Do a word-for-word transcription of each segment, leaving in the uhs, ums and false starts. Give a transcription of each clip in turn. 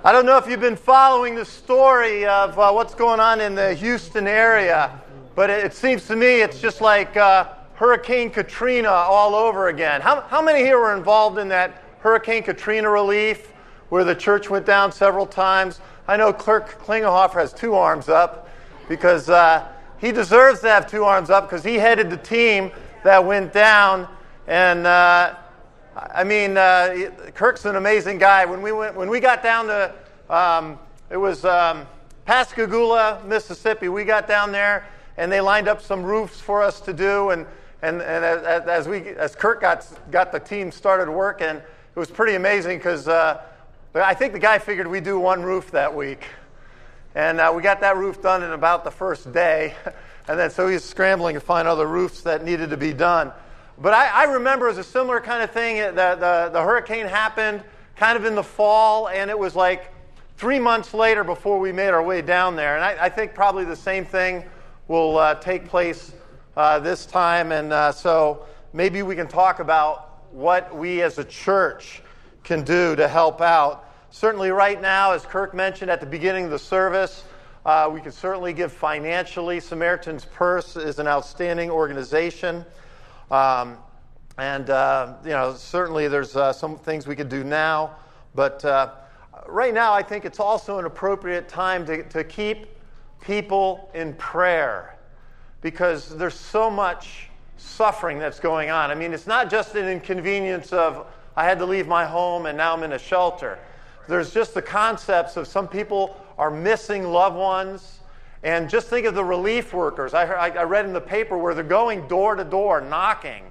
I don't know if you've been following the story of uh, what's going on in the Houston area, but it, it seems to me it's just like uh, Hurricane Katrina all over again. How, how many here were involved in that Hurricane Katrina relief where the church went down several times? I know Kirk Klingelhofer has two arms up because uh, he deserves to have two arms up because he headed the team that went down. And uh, I mean, uh, Kirk's an amazing guy. When we went, when we got down to, um, it was um, Pascagoula, Mississippi. We got down there, and they lined up some roofs for us to do. And and, and as, as we, as Kirk got got the team started working, it was pretty amazing because uh, I think the guy figured we'd do one roof that week, and uh, we got that roof done in about the first day. And then so he's scrambling to find other roofs that needed to be done. But I, I remember it was a similar kind of thing. The, the, the hurricane happened kind of in the fall, and it was like three months later before we made our way down there. And I, I think probably the same thing will uh, take place uh, this time. And uh, so maybe we can talk about what we as a church can do to help out. Certainly right now, as Kirk mentioned at the beginning of the service, uh, we can certainly give financially. Samaritan's Purse is an outstanding organization. Um, and, uh, you know, certainly there's uh, some things we could do now. But uh, right now, I think it's also an appropriate time to, to keep people in prayer because there's so much suffering that's going on. I mean, it's not just an inconvenience of I had to leave my home and now I'm in a shelter. There's just the concepts of some people are missing loved ones. And just think of the relief workers. I, heard, I read in the paper where they're going door to door, knocking.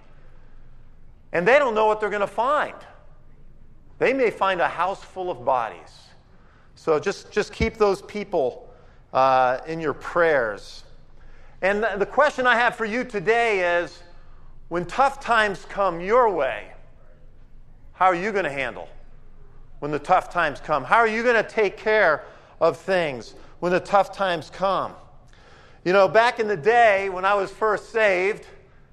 And they don't know what they're going to find. They may find a house full of bodies. So just, just keep those people uh, in your prayers. And the, the question I have for you today is, when tough times come your way, how are you going to handle when the tough times come? How are you going to take care of things when the tough times come? You know, back in the day when I was first saved,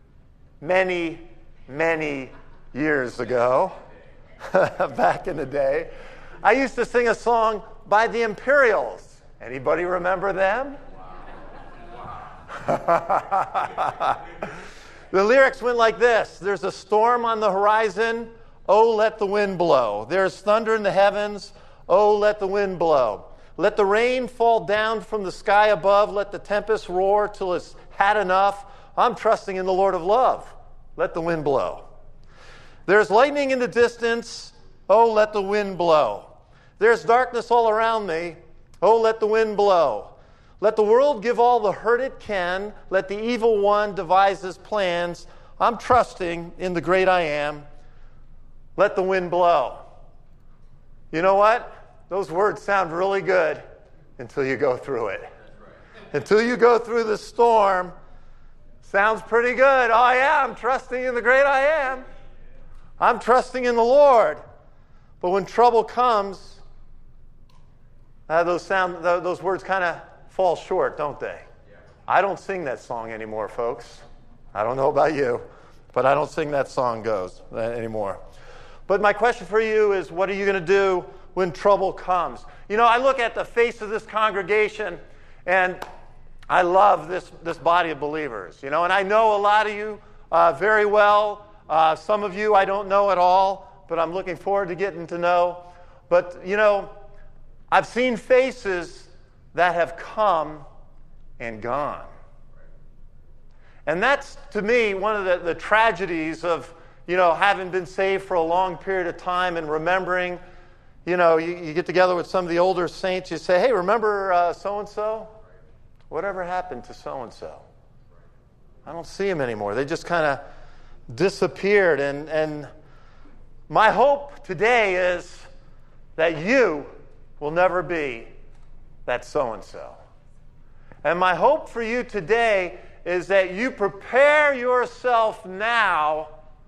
many, many years ago, back in the day, I used to sing a song by the Imperials. Anybody remember them? The lyrics went like this. There's a storm on the horizon. Oh, let the wind blow. There's thunder in the heavens. Oh, let the wind blow. Let the rain fall down from the sky above. Let the tempest roar till it's had enough. I'm trusting in the Lord of love. Let the wind blow. There's lightning in the distance. Oh, let the wind blow. There's darkness all around me. Oh, let the wind blow. Let the world give all the hurt it can. Let the evil one devise his plans. I'm trusting in the great I am. Let the wind blow. You know what? Those words sound really good until you go through it. Until you go through the storm, sounds pretty good. Oh yeah, I'm trusting in the great I am. I'm trusting in the Lord. But when trouble comes, uh, those sound, those words kind of fall short, don't they? I don't sing that song anymore, folks. I don't know about you, but I don't sing that song goes anymore. But my question for you is, what are you going to do when trouble comes? You know, I look at the face of this congregation, and I love this, this body of believers. You know, and I know a lot of you uh, very well. Uh, some of you I don't know at all, but I'm looking forward to getting to know. But, you know, I've seen faces that have come and gone. And that's, to me, one of the, the tragedies of, you know, having been saved for a long period of time and remembering. You know, you, you get together with some of the older saints, you say, hey, remember uh, so-and-so? Whatever happened to so-and-so? I don't see them anymore. They just kind of disappeared. And, and my hope today is that you will never be that so-and-so. And my hope for you today is that you prepare yourself now.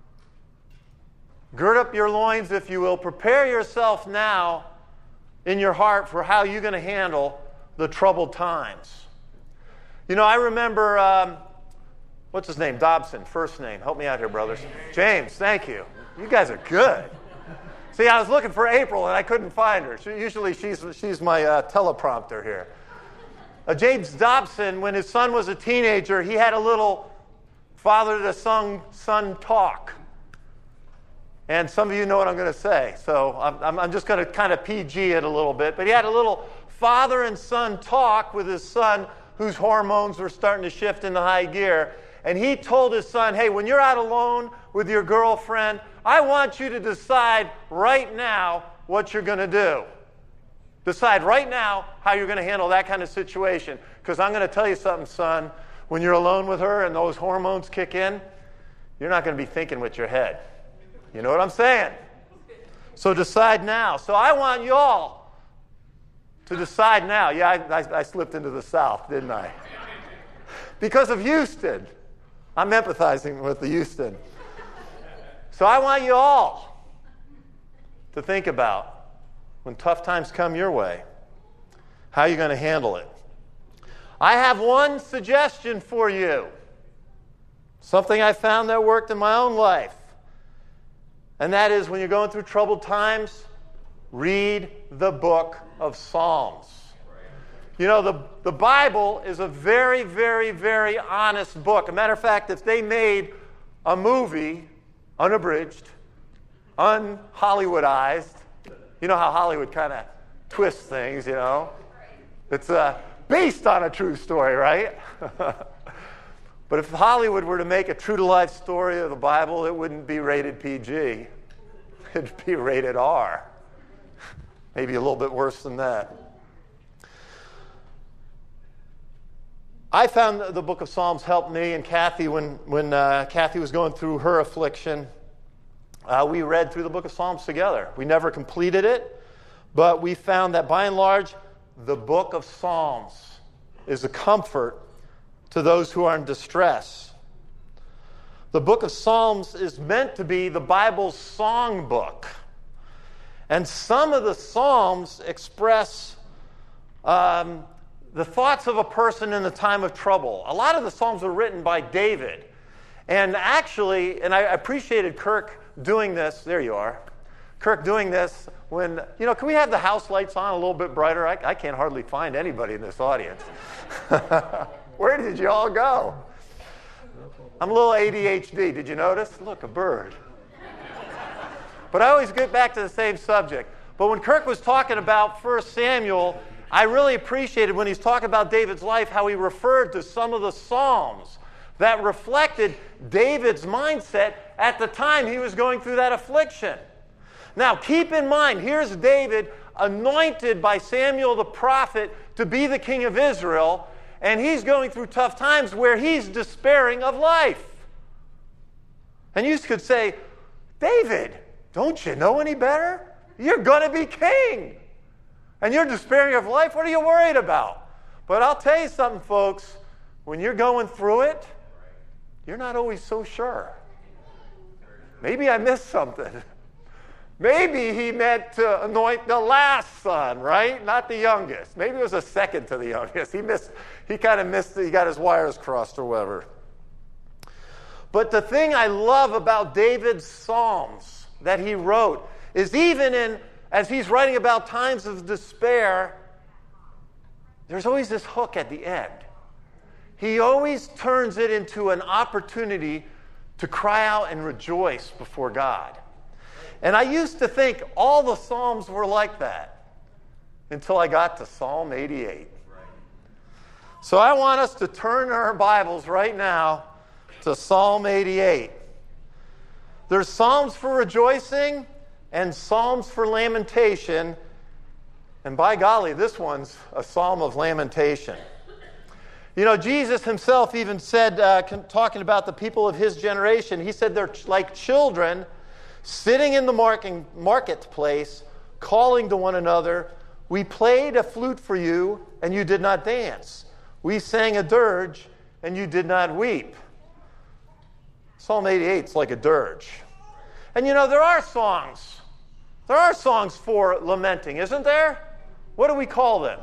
Gird up your loins, if you will. Prepare yourself now in your heart for how you're going to handle the troubled times. You know, I remember, um, what's his name? Dobson, first name. Help me out here, brothers. James, thank you. You guys are good. See, I was looking for April, and I couldn't find her. She, usually she's, she's my uh, teleprompter here. Uh, James Dobson, when his son was a teenager, he had a little father-to-son talk. And some of you know what I'm going to say, so I'm, I'm just going to kind of P G it a little bit. But he had a little father and son talk with his son, whose hormones were starting to shift into high gear. And he told his son, hey, when you're out alone with your girlfriend, I want you to decide right now what you're going to do. Decide right now how you're going to handle that kind of situation. Because I'm going to tell you something, son. When you're alone with her and those hormones kick in, you're not going to be thinking with your head. You know what I'm saying? So decide now. So I want you all to decide now. Yeah, I, I, I slipped into the South, didn't I? Because of Houston. I'm empathizing with the Houston. So I want you all to think about, when tough times come your way, how you're going to handle it. I have one suggestion for you. Something I found that worked in my own life. And that is, when you're going through troubled times, read the book of Psalms. You know, the, the Bible is a very, very, very honest book. As a matter of fact, if they made a movie, unabridged, un-Hollywoodized, you know how Hollywood kind of twists things, you know? It's uh, based on a true story, right? But if Hollywood were to make a true-to-life story of the Bible, it wouldn't be rated P G. It'd be rated R. Maybe a little bit worse than that. I found the book of Psalms helped me and Kathy when, when uh, Kathy was going through her affliction. Uh, we read through the book of Psalms together. We never completed it, but we found that by and large, the book of Psalms is a comfort to those who are in distress. The book of Psalms is meant to be the Bible's song book. And some of the Psalms express um, the thoughts of a person in the time of trouble. A lot of the Psalms were written by David. And actually, and I appreciated Kirk doing this. There you are. Kirk doing this when, you know, can we have the house lights on a little bit brighter? I, I can't hardly find anybody in this audience. Where did you all go? I'm a little A D H D. Did you notice? Look, a bird. But I always get back to the same subject. But when Kirk was talking about First Samuel, I really appreciated when he's talking about David's life how he referred to some of the Psalms that reflected David's mindset at the time he was going through that affliction. Now, keep in mind, here's David anointed by Samuel the prophet to be the king of Israel, and he's going through tough times where he's despairing of life. And you could say, David, don't you know any better? You're going to be king. And you're despairing of life? What are you worried about? But I'll tell you something, folks. When you're going through it, you're not always so sure. Maybe I missed something. Maybe he meant to anoint the last son, right? Not the youngest. Maybe it was a second to the youngest. He missed. He kind of missed. He got his wires crossed or whatever. But the thing I love about David's Psalms that he wrote is even in, as he's writing about times of despair, there's always this hook at the end. He always turns it into an opportunity to cry out and rejoice before God. And I used to think all the Psalms were like that until I got to Psalm eighty-eight. So I want us to turn our Bibles right now to Psalm eighty-eight. There's Psalms for rejoicing and Psalms for lamentation. And by golly, this one's a Psalm of lamentation. You know, Jesus himself even said, uh, talking about the people of his generation, he said they're like children sitting in the market, marketplace, calling to one another, we played a flute for you, and you did not dance. We sang a dirge, and you did not weep. Psalm eighty-eight is like a dirge. And you know, there are songs. There are songs for lamenting, isn't there? What do we call them?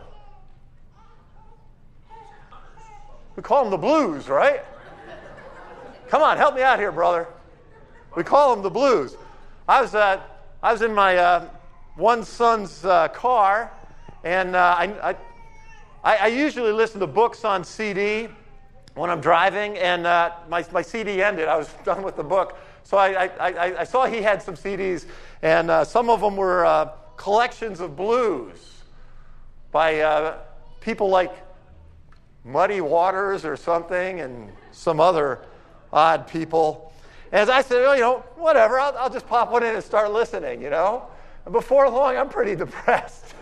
We call them the blues, right? Come on, help me out here, brother. We call them the blues. I was uh, I was in my uh, one son's uh, car, and uh, I, I, I usually listen to books on C D when I'm driving, and uh, my, my C D ended. I was done with the book. So I, I, I saw he had some C Ds, and uh, some of them were uh, collections of blues by uh, people like Muddy Waters or something, and some other odd people. And as I said, oh, you know, whatever, I'll, I'll just pop one in and start listening, you know. And before long, I'm pretty depressed.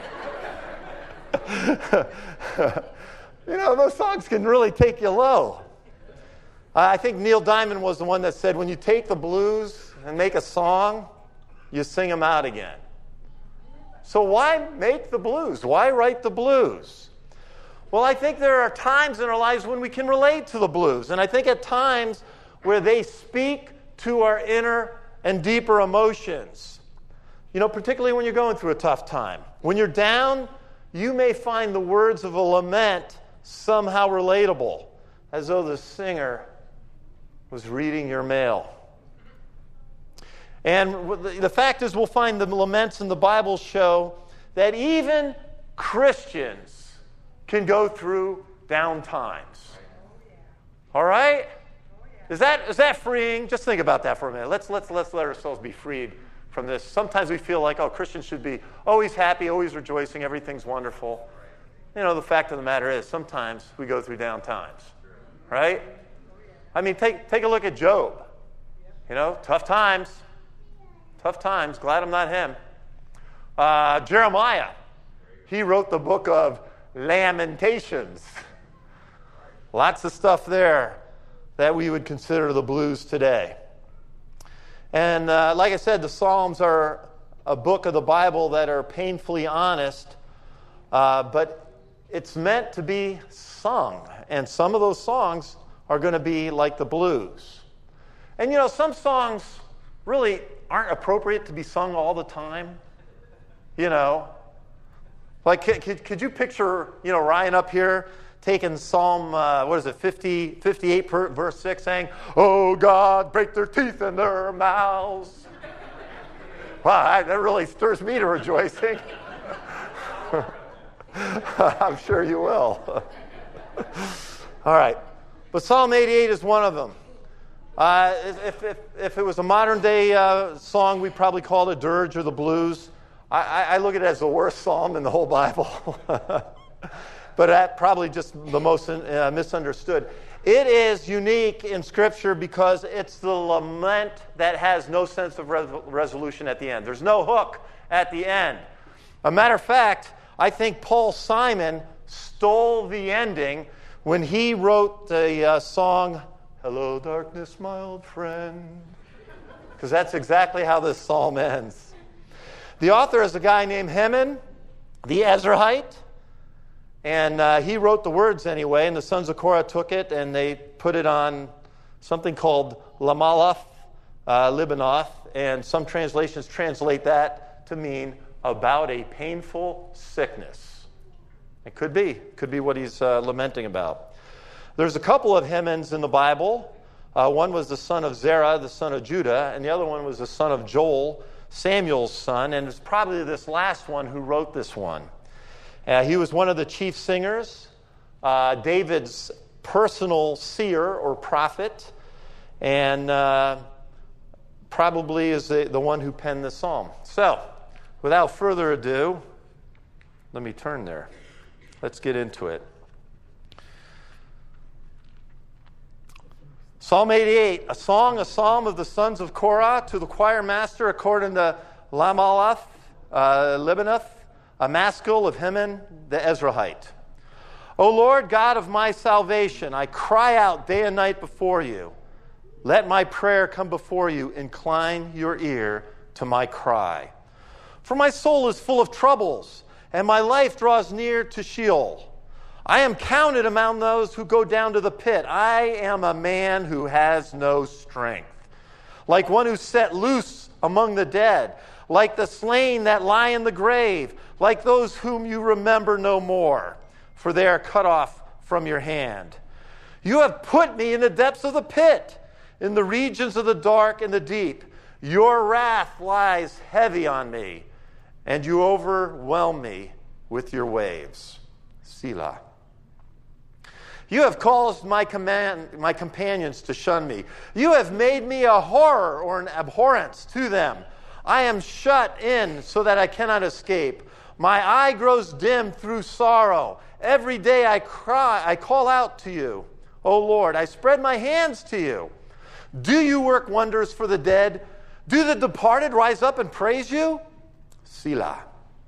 You know, those songs can really take you low. I think Neil Diamond was the one that said, when you take the blues and make a song, you sing them out again. So why make the blues? Why write the blues? Well, I think there are times in our lives when we can relate to the blues. And I think at times where they speak to our inner and deeper emotions. You know, particularly when you're going through a tough time. When you're down, you may find the words of a lament somehow relatable, as though the singer was reading your mail. And the fact is, we'll find the laments in the Bible show that even Christians can go through down times. All right? Is that is that freeing? Just think about that for a minute. Let's let's let's let ourselves be freed from this. Sometimes we feel like, oh, Christians should be always happy, always rejoicing, everything's wonderful. You know, the fact of the matter is, sometimes we go through down times, right? I mean, take take a look at Job. You know, tough times, tough times. Glad I'm not him. Uh, Jeremiah, he wrote the book of Lamentations. Lots of stuff there that we would consider the blues today. And uh, like I said, the Psalms are a book of the Bible that are painfully honest, uh, but it's meant to be sung. And some of those songs are going to be like the blues. And you know, some songs really aren't appropriate to be sung all the time. You know, like could, could you picture, you know, Ryan up here taking Psalm, uh, what is it, fifty, fifty-eight, per, verse six, saying, "Oh God, break their teeth in their mouths." Wow, that really stirs me to rejoicing. I'm sure you will. All right. But Psalm eighty-eight is one of them. Uh, if, if, if it was a modern day uh, song, we'd probably call it a dirge or the blues. I, I look at it as the worst psalm in the whole Bible. But that probably just the most uh, misunderstood. It is unique in Scripture because it's the lament that has no sense of res- resolution at the end. There's no hook at the end. A matter of fact, I think Paul Simon stole the ending when he wrote the uh, song, "Hello, Darkness, my old friend," because that's exactly how this psalm ends. The author is a guy named Heman, the Ezrahite. And uh, he wrote the words anyway, and the sons of Korah took it, and they put it on something called Lamalath, uh, Libanoth, and some translations translate that to mean about a painful sickness. It could be. It could be what he's uh, lamenting about. There's a couple of Hemans in the Bible. Uh, one was the son of Zerah, the son of Judah, and the other one was the son of Joel, Samuel's son, and it's probably this last one who wrote this one. Uh, he was one of the chief singers, uh, David's personal seer or prophet, and uh, probably is the, the one who penned this psalm. So, without further ado, let me turn there. Let's get into it. Psalm eighty-eight, a song, a psalm of the sons of Korah to the choir master according to Lamalath, uh, Libanoth, a maskil of Heman the Ezrahite. O Lord, God of my salvation, I cry out day and night before you. Let my prayer come before you. Incline your ear to my cry. For my soul is full of troubles, and my life draws near to Sheol. I am counted among those who go down to the pit. I am a man who has no strength, like one who's set loose among the dead, like the slain that lie in the grave, like those whom you remember no more, for they are cut off from your hand. You have put me in the depths of the pit, in the regions of the dark and the deep. Your wrath lies heavy on me, and you overwhelm me with your waves. Selah. You have caused my, command, my companions to shun me. You have made me a horror or an abhorrence to them. I am shut in so that I cannot escape. My eye grows dim through sorrow. Every day I cry, I call out to you. O Lord, I spread my hands to you. Do you work wonders for the dead? Do the departed rise up and praise you? Selah.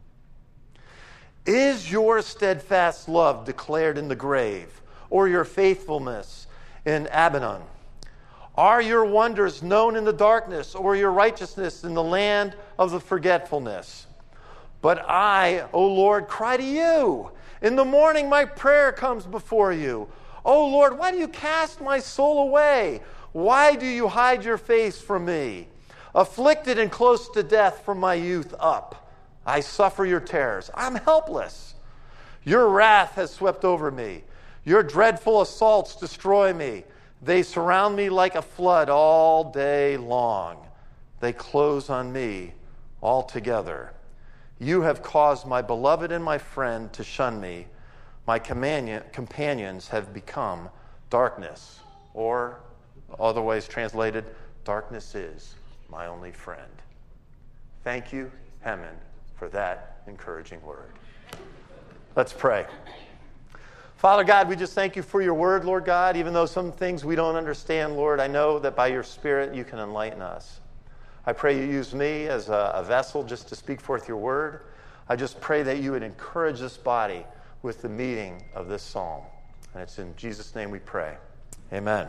Is your steadfast love declared in the grave, or your faithfulness in Abaddon? Are your wonders known in the darkness, or your righteousness in the land of the forgetfulness? But I, O Lord, cry to you. In the morning my prayer comes before you. O Lord, why do you cast my soul away? Why do you hide your face from me? Afflicted and close to death from my youth up, I suffer your terrors. I'm helpless. Your wrath has swept over me. Your dreadful assaults destroy me. They surround me like a flood all day long. They close on me altogether. You have caused my beloved and my friend to shun me. My companions have become darkness. Or, other ways translated, darkness is my only friend. Thank you, Heman, for that encouraging word. Let's pray. Father God, we just thank you for your word, Lord God. Even though some things we don't understand, Lord, I know that by your Spirit you can enlighten us. I pray you use me as a, a vessel just to speak forth your word. I just pray that you would encourage this body with the meaning of this psalm. And it's in Jesus' name we pray. Amen.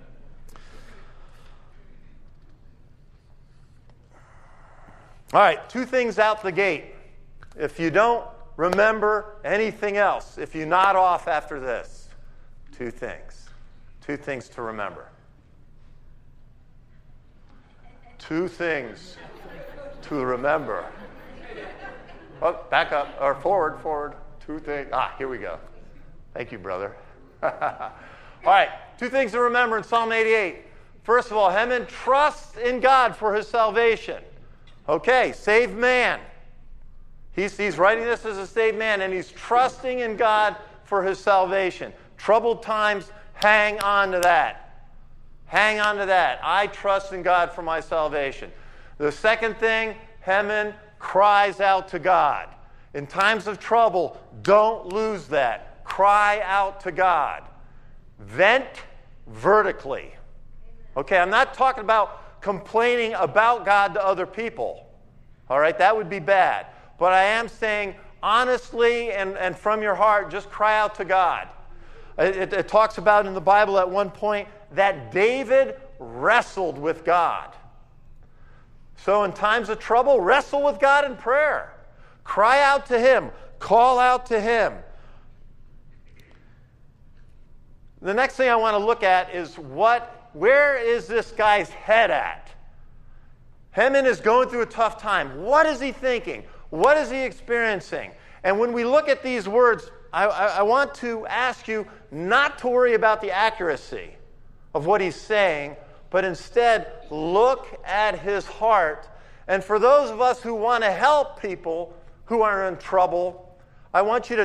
All right, two things out the gate. If you don't remember anything else, if you nod off after this, two things. Two things to remember. Two things to remember. Oh, back up, or forward, forward. Two things. Ah, here we go. Thank you, brother. All right, two things to remember in Psalm eighty-eight. First of all, Heman trusts in God for his salvation. Okay, saved man. He's, he's writing this as a saved man, and he's trusting in God for his salvation. Troubled times, hang on to that. Hang on to that. I trust in God for my salvation. The second thing, Heman cries out to God. In times of trouble, don't lose that. Cry out to God. Vent vertically. Okay, I'm not talking about complaining about God to other people. All right, that would be bad. But I am saying honestly and, and from your heart, just cry out to God. It, it, it talks about in the Bible at one point that David wrestled with God. So in times of trouble, wrestle with God in prayer. Cry out to him. Call out to him. The next thing I want to look at is what, where is this guy's head at? Heman is going through a tough time. What is he thinking? What is he experiencing? And when we look at these words, I, I, I want to ask you not to worry about the accuracy of what he's saying, but instead look at his heart. And for those of us who want to help people who are in trouble, I want you to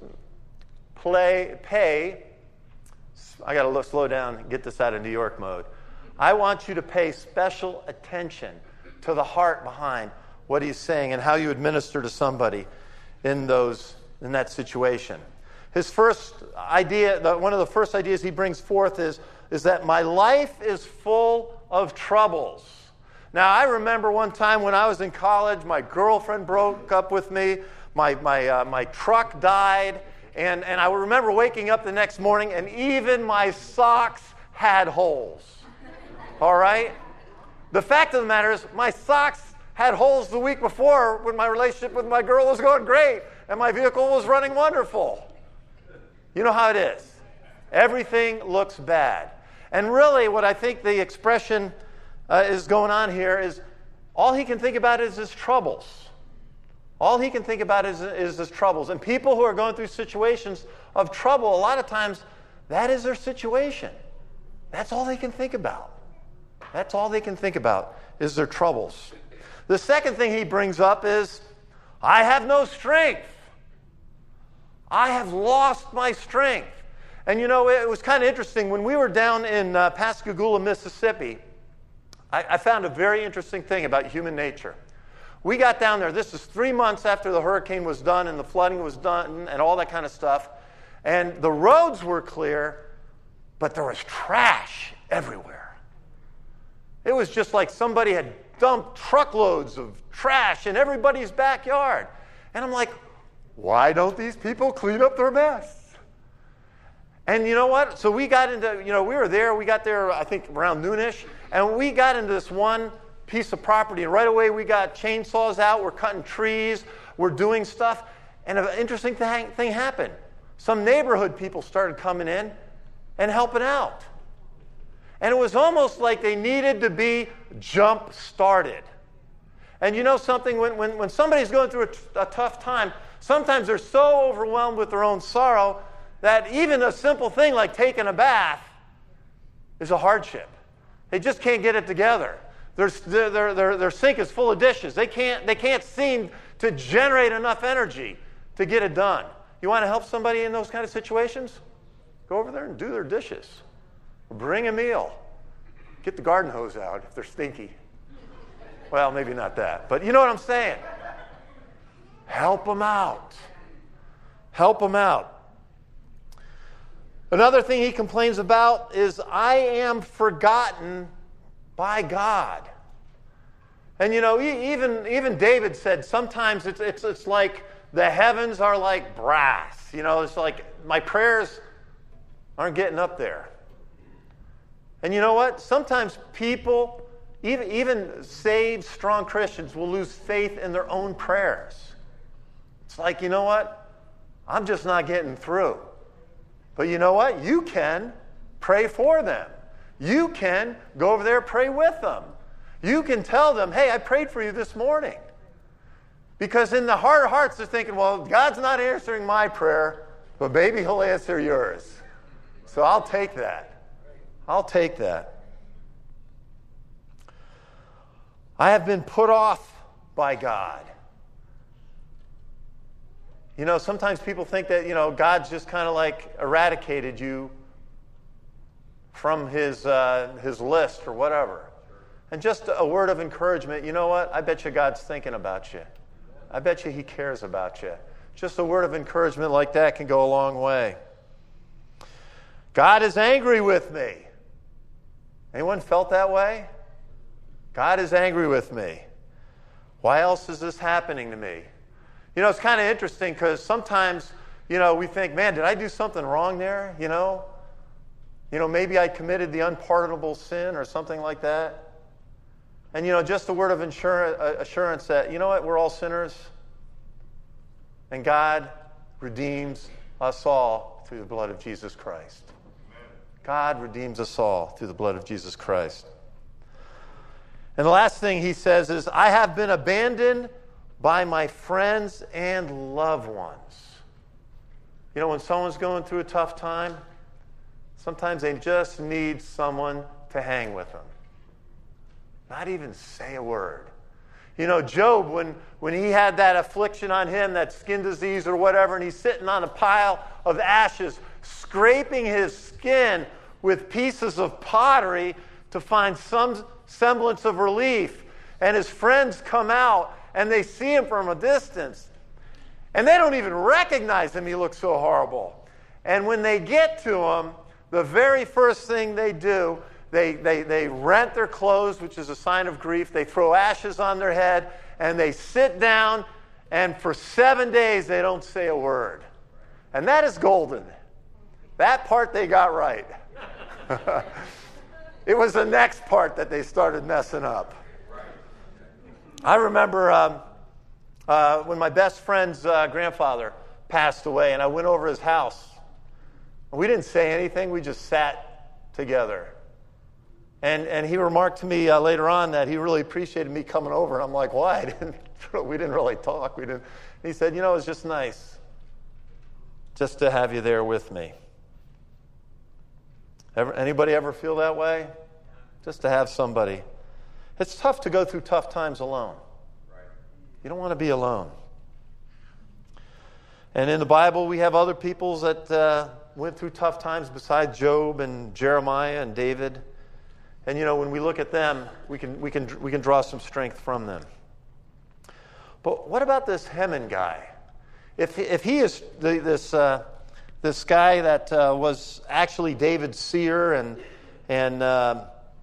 play, pay, I got to slow down and get this out of New York mode. I want you to pay special attention to the heart behind what he's saying and how you administer to somebody in those in that situation. His first idea, the, one of the first ideas he brings forth is, is that my life is full of troubles. Now, I remember one time when I was in college, my girlfriend broke up with me, my, my, uh, my truck died, and, and I remember waking up the next morning and even my socks had holes. All right? The fact of the matter is my socks had holes the week before when my relationship with my girl was going great and my vehicle was running wonderful. You know how it is. Everything looks bad. And really what I think the expression uh, is going on here is all he can think about is his troubles. All he can think about is, is his troubles. And people who are going through situations of trouble, a lot of times that is their situation. That's all they can think about. That's all they can think about is their troubles. The second thing he brings up is, I have no strength. I have lost my strength. And you know, it was kind of interesting. When we were down in uh, Pascagoula, Mississippi, I, I found a very interesting thing about human nature. We got down there. This is three months after the hurricane was done and the flooding was done and all that kind of stuff. And the roads were clear, but there was trash everywhere. It was just like somebody had dumped truckloads of trash in everybody's backyard. And I'm like, why don't these people clean up their mess? And you know what? So we got into, you know, we were there. We got there, I think, around noonish. And we got into this one piece of property. And right away, we got chainsaws out. We're cutting trees. We're doing stuff. And an interesting thing, thing happened. Some neighborhood people started coming in and helping out. And it was almost like they needed to be jump-started. And you know something? When, when, when somebody's going through a, t- a tough time, sometimes they're so overwhelmed with their own sorrow that even a simple thing like taking a bath is a hardship. They just can't get it together. Their, their, their, their sink is full of dishes. They can't, they can't seem to generate enough energy to get it done. You want to help somebody in those kind of situations? Go over there and do their dishes. Bring a meal. Get the garden hose out if they're stinky. Well, maybe not that, but you know what I'm saying. Help them out. Help them out. Another thing he complains about is, I am forgotten by God. And you know, even, even David said sometimes it's, it's, it's like the heavens are like brass. You know, it's like my prayers aren't getting up there. And you know what? Sometimes people, even, even saved, strong Christians, will lose faith in their own prayers. It's like, you know what? I'm just not getting through. But you know what? You can pray for them. You can go over there and pray with them. You can tell them, hey, I prayed for you this morning. Because in the heart of hearts, they're thinking, well, God's not answering my prayer, but maybe he'll answer yours. So I'll take that. I'll take that. I have been put off by God. You know, sometimes people think that, you know, God's just kind of like eradicated you from his, uh, his list or whatever. And just a word of encouragement, you know what? I bet you God's thinking about you. I bet you he cares about you. Just a word of encouragement like that can go a long way. God is angry with me. Anyone felt that way? God is angry with me. Why else is this happening to me? You know, it's kind of interesting because sometimes, you know, we think, man, did I do something wrong there? You know? You know, maybe I committed the unpardonable sin or something like that. And, you know, just a word of assurance that, you know what, we're all sinners. And God redeems us all through the blood of Jesus Christ. God redeems us all through the blood of Jesus Christ. And the last thing he says is, I have been abandoned by my friends and loved ones. You know, when someone's going through a tough time, sometimes they just need someone to hang with them. Not even say a word. You know, Job, when, when he had that affliction on him, that skin disease or whatever, and he's sitting on a pile of ashes, scraping his skin with pieces of pottery to find some semblance of relief. And his friends come out, and they see him from a distance. And they don't even recognize him. He looks so horrible. And when they get to him, the very first thing they do, they, they, they rent their clothes, which is a sign of grief. They throw ashes on their head, and they sit down, and for seven days they don't say a word. And that is golden. That part they got right. It was the next part that they started messing up. I remember um, uh, when my best friend's uh, grandfather passed away, and I went over his house. We didn't say anything. We just sat together. And and he remarked to me uh, later on that he really appreciated me coming over. And I'm like, why? I didn't, we didn't really talk. We didn't. And he said, you know, it's just nice just to have you there with me. Ever, anybody ever feel that way? just to have somebody. It's tough to go through tough times alone. You don't want to be alone. And in the Bible, we have other peoples that uh, went through tough times besides Job and Jeremiah and David. And you know, when we look at them, we can we can we can draw some strength from them. But what about this Heman guy? If if he is the, this uh, this guy that uh, was actually David's seer and and uh,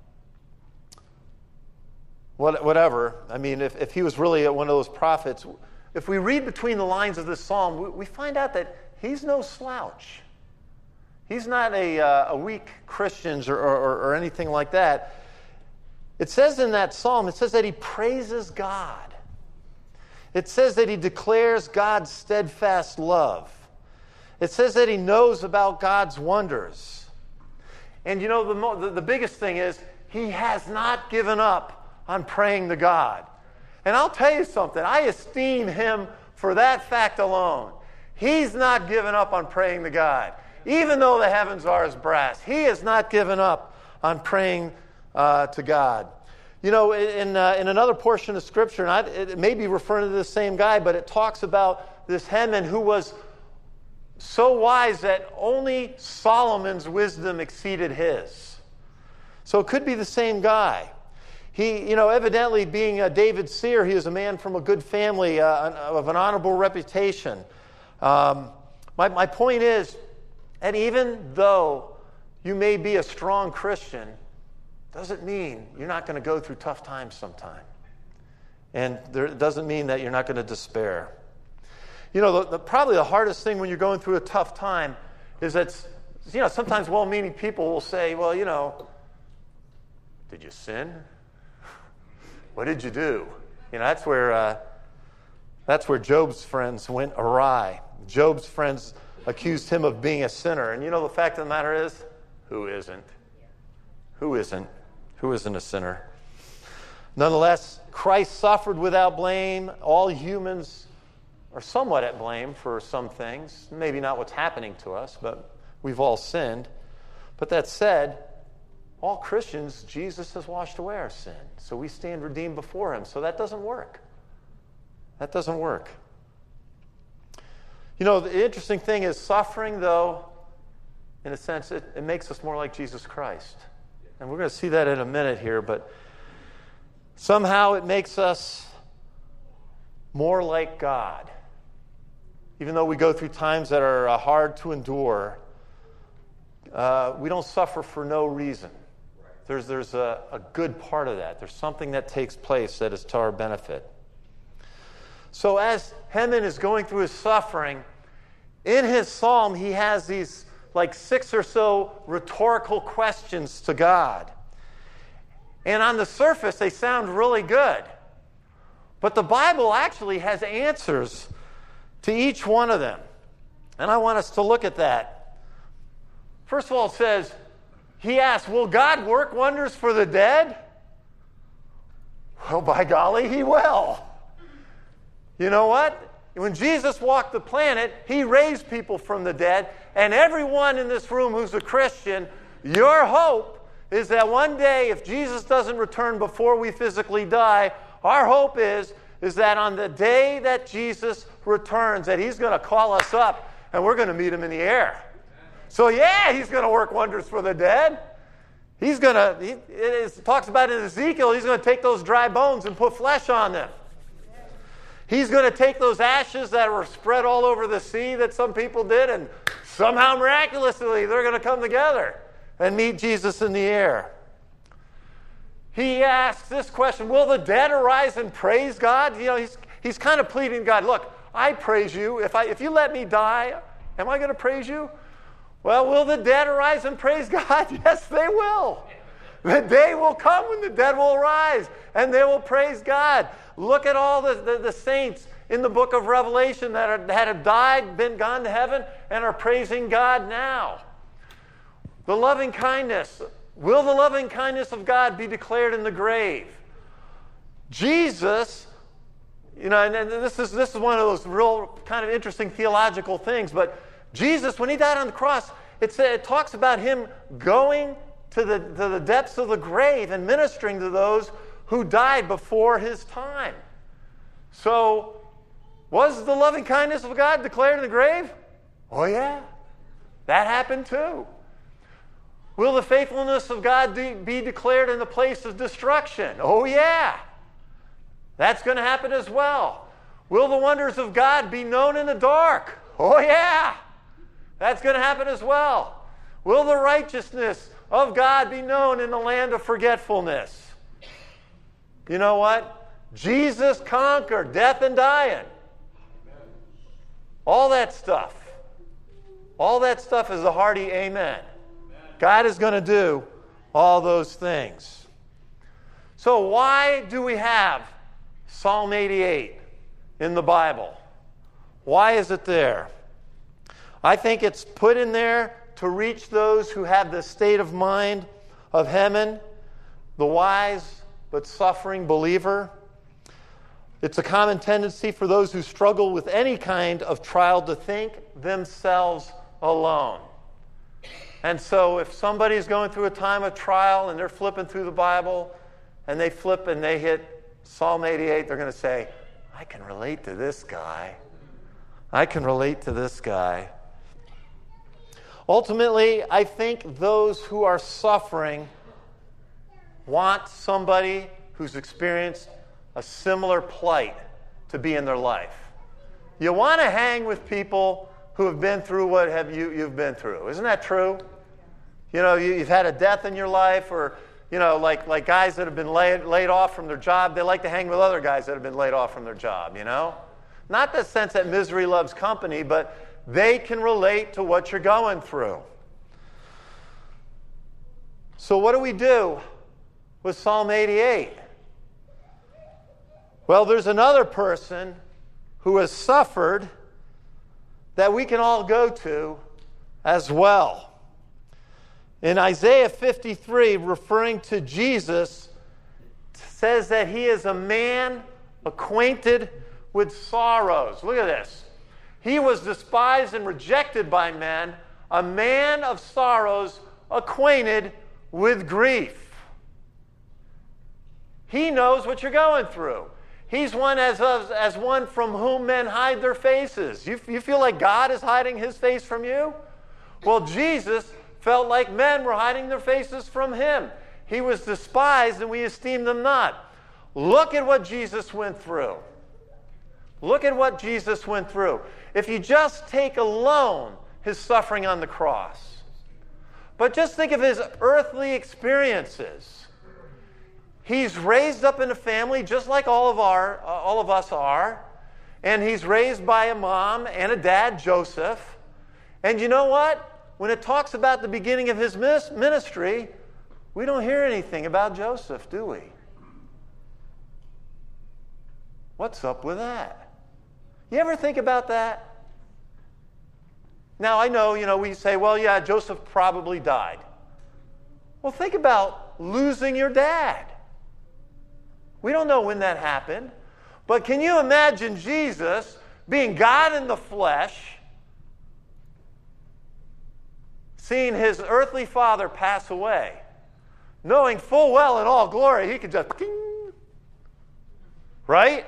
what, whatever, I mean, if, if he was really one of those prophets, if we read between the lines of this psalm, we, we find out that he's no slouch. He's not a, uh, a weak Christian or, or, or anything like that. It says in that psalm, it says that he praises God. It says that he declares God's steadfast love. It says that he knows about God's wonders. And you know, the, mo- the, the biggest thing is he has not given up on praying to God. And I'll tell you something, I esteem him for that fact alone. He's not given up on praying to God. Even though the heavens are as brass, he has not given up on praying uh, to God. You know, in uh, in another portion of Scripture, and I, it may be referring to the same guy, but it talks about this Heman who was so wise that only Solomon's wisdom exceeded his. So it could be the same guy. He, you know, evidently being a David's seer, he is a man from a good family, uh, of an honorable reputation. Um, my, my point is, and even though you may be a strong Christian, doesn't mean you're not going to go through tough times sometime. And there, it doesn't mean that you're not going to despair. You know, the, the, probably the hardest thing when you're going through a tough time is that, you know, sometimes well-meaning people will say, well, you know, did you sin? What did you do? You know, that's where uh, that's where Job's friends went awry. Job's friends accused him of being a sinner. And you know, the fact of the matter is, who isn't? Who isn't? Who isn't a sinner? Nonetheless, Christ suffered without blame. All humans are somewhat at blame for some things. Maybe not what's happening to us, but we've all sinned. But that said, all Christians, Jesus has washed away our sin. So we stand redeemed before him. So that doesn't work. That doesn't work. You know, the interesting thing is suffering, though, in a sense, it, it makes us more like Jesus Christ. And we're going to see that in a minute here, but somehow it makes us more like God. Even though we go through times that are uh, hard to endure, uh, we don't suffer for no reason. There's, there's a, a good part of that. There's something that takes place that is to our benefit. So as Heman is going through his suffering, in his psalm he has these like six or so rhetorical questions to God. And on the surface they sound really good. But the Bible actually has answers to each one of them. And I want us to look at that. First of all, it says, he asks, will God work wonders for the dead? Well, by golly, he will. You know what? When Jesus walked the planet, he raised people from the dead. And everyone in this room who's a Christian, your hope is that one day, if Jesus doesn't return before we physically die, our hope is, is that on the day that Jesus returns, that he's going to call us up and we're going to meet him in the air. So yeah, he's going to work wonders for the dead. He's going to, he, it talks about in Ezekiel, he's going to take those dry bones and put flesh on them. He's going to take those ashes that were spread all over the sea that some people did, and somehow miraculously they're going to come together and meet Jesus in the air. He asks this question, will the dead arise and praise God? You know, he's, he's kind of pleading to God, look, I praise you. If, I, if you let me die, am I going to praise you? Well, will the dead arise and praise God? Yes, they will. The day will come when the dead will arise and they will praise God. Look at all the, the, the saints in the book of Revelation that, are, that have died, been gone to heaven, and are praising God now. The loving kindness. Will the loving kindness of God be declared in the grave? Jesus, you know, and, and this is this is one of those real kind of interesting theological things, but Jesus, when he died on the cross, it, it talks about him going to the, to the depths of the grave and ministering to those who died before his time. So, was the loving kindness of God declared in the grave? Oh, yeah. That happened too. Will the faithfulness of God de- be declared in the place of destruction? Oh, yeah. That's going to happen as well. Will the wonders of God be known in the dark? Oh, yeah. That's going to happen as well. Will the righteousness of God be known in the land of forgetfulness? You know what? Jesus conquered death and dying. All that stuff. All that stuff is a hearty amen. God is going to do all those things. So why do we have Psalm eighty-eight in the Bible? Why is it there? I think it's put in there to reach those who have the state of mind of Heman, the wise but suffering believer. It's a common tendency for those who struggle with any kind of trial to think themselves alone. And so if somebody's going through a time of trial and they're flipping through the Bible and they flip and they hit Psalm eighty-eight, they're going to say, I can relate to this guy. I can relate to this guy. Ultimately, I think those who are suffering want somebody who's experienced a similar plight to be in their life. You want to hang with people who have been through what have you, you've been through. Isn't that true? You know, you, you've had a death in your life, or, you know, like, like guys that have been laid, laid off from their job, they like to hang with other guys that have been laid off from their job, you know? Not the sense that misery loves company, but they can relate to what you're going through. So what do we do with Psalm eighty-eight? Well, there's another person who has suffered that we can all go to as well. In Isaiah fifty-three, referring to Jesus, says that he is a man acquainted with sorrows. Look at this. He was despised and rejected by men, a man of sorrows, acquainted with grief. He knows what you're going through. He's one as, as one from whom men hide their faces. You, you feel like God is hiding his face from you? Well, Jesus felt like men were hiding their faces from him. He was despised and we esteemed them not. Look at what Jesus went through. Look at what Jesus went through. If you just take alone his suffering on the cross, but just think of his earthly experiences. He's raised up in a family just like all of our, uh, all of us are, and he's raised by a mom and a dad, Joseph. And you know what? When it talks about the beginning of his ministry, we don't hear anything about Joseph, do we? What's up with that? You ever think about that? Now, I know, you know, we say, well, yeah, Joseph probably died. Well, think about losing your dad. We don't know when that happened. But can you imagine Jesus being God in the flesh, seeing his earthly father pass away, knowing full well in all glory he could just, ding, right?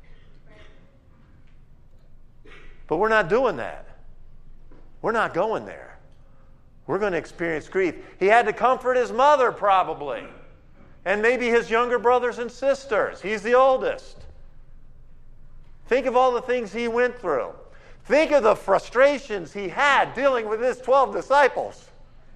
But we're not doing that. We're not going there. We're going to experience grief. He had to comfort his mother probably, and maybe his younger brothers and sisters. He's the oldest. Think of all the things he went through. Think of the frustrations he had dealing with his twelve disciples.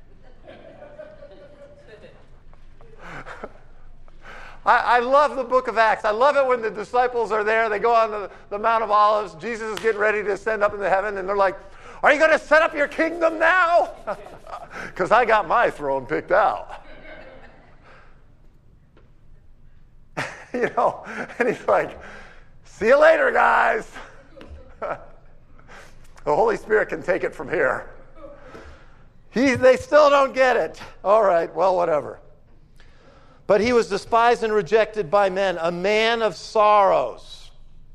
I, I love the book of Acts. I love it when the disciples are there. They go on the, the Mount of Olives. Jesus is getting ready to ascend up into heaven, and they're like, are you going to set up your kingdom now? Because I got my throne picked out. You know, and he's like, see you later, guys. The Holy Spirit can take it from here. He, they still don't get it. All right, well, whatever. But he was despised and rejected by men, a man of sorrows.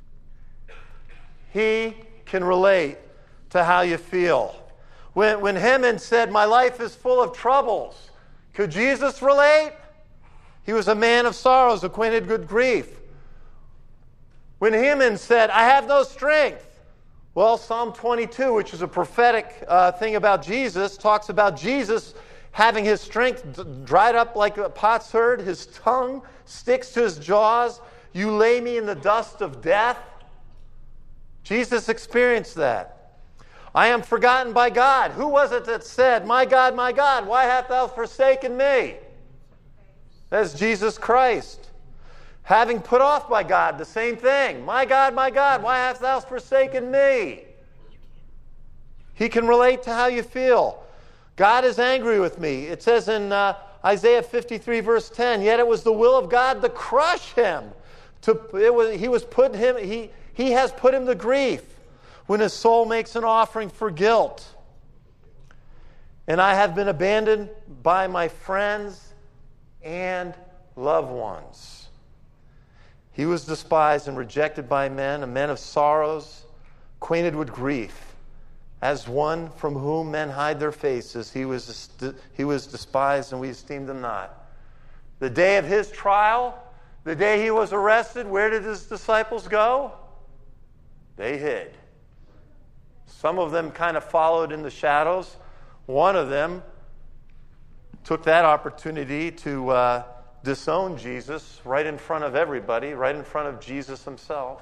He can relate to how you feel. When, when Heman said, my life is full of troubles, Could Jesus relate? He was a man of sorrows, acquainted with grief. When Heman said, I have no strength, well, Psalm twenty-two, which is a prophetic uh, thing about Jesus, talks about Jesus having his strength d- dried up like a potsherd, his tongue sticks to his jaws. You lay me in the dust of death. Jesus experienced that. I am forgotten by God. Who was it that said, my God, my God, why hast thou forsaken me? That's Jesus Christ. Having put off by God, the same thing. My God, my God, why hast thou forsaken me? He can relate to how you feel. God is angry with me. It says in uh, Isaiah fifty-three, verse ten, yet it was the will of God to crush him. To, it was, he was put him, he, he has put him to grief when his soul makes an offering for guilt. And I have been abandoned by my friends and loved ones. He was despised and rejected by men, a man of sorrows, acquainted with grief. As one from whom men hide their faces, he was, he was despised and we esteemed him not. The day of his trial, the day he was arrested, where did his disciples go? They hid. Some of them kind of followed in the shadows. One of them took that opportunity to uh, disown Jesus right in front of everybody, right in front of Jesus himself.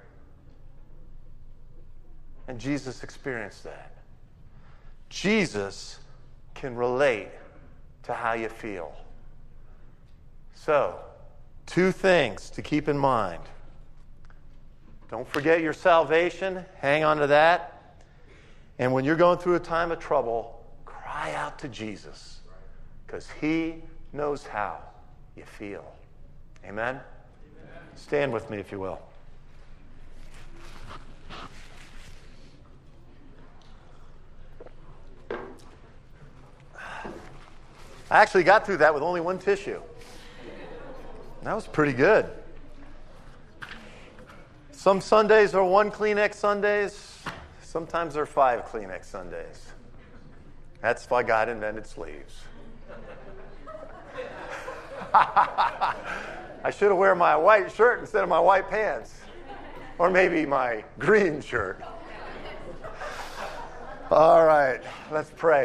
And Jesus experienced that. Jesus can relate to how you feel. So, two things to keep in mind. Don't forget your salvation. Hang on to that. And when you're going through a time of trouble, cry out to Jesus, because he knows how you feel. Amen? Amen? Stand with me if you will. I actually got through that with only one tissue. That was pretty good. Some Sundays are one Kleenex Sundays. Sometimes they're five Kleenex Sundays. That's why God invented sleeves. I should have worn my white shirt instead of my white pants. Or maybe my green shirt. All right, let's pray.